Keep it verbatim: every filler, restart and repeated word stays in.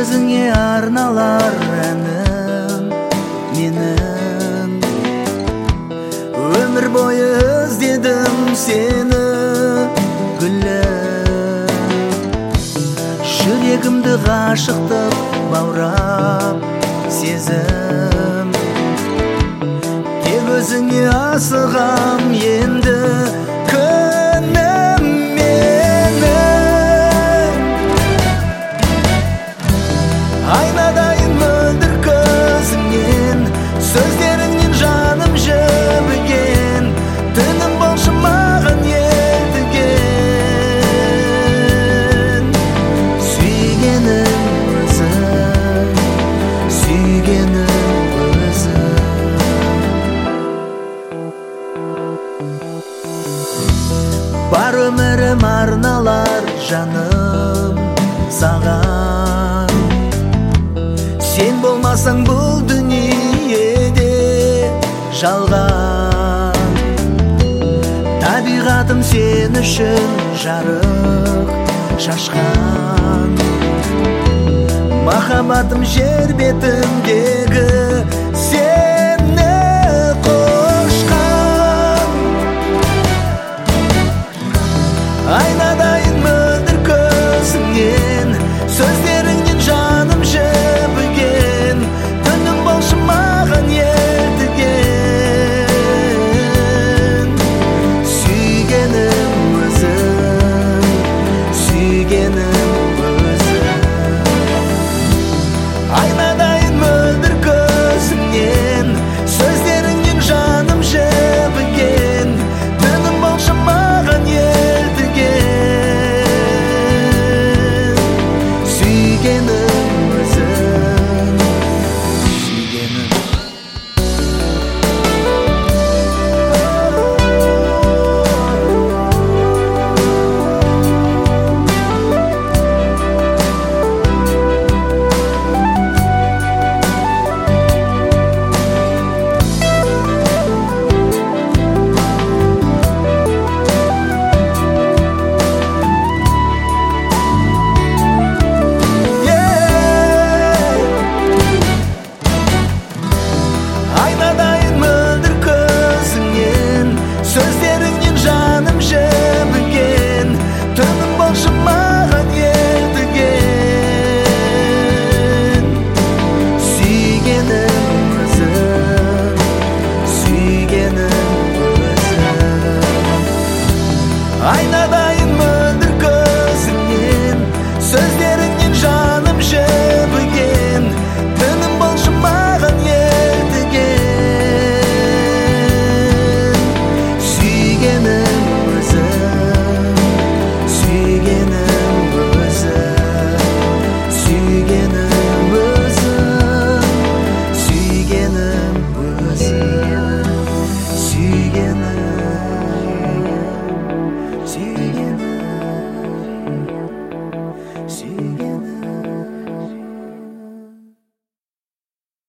өзіңе арналар әнім менің. Өмір бойы іздедім сені гүлім, жүрегімді ғашықтық баурап сезім. Тек өзіңе асығам енді күнім менің. Айнадайын мөлдір көзіңнен, сөздеріңнен жаным жібіген, түнім болшы маған ертіген. Сүйгенім өзің, сүйгенім өзің. Бар өмірім арналар жаным саған, сен болмасаң бұл дүниеде жалған. Табиғатым сен үшін жарық шашқан, махаббатым жер бетіндегі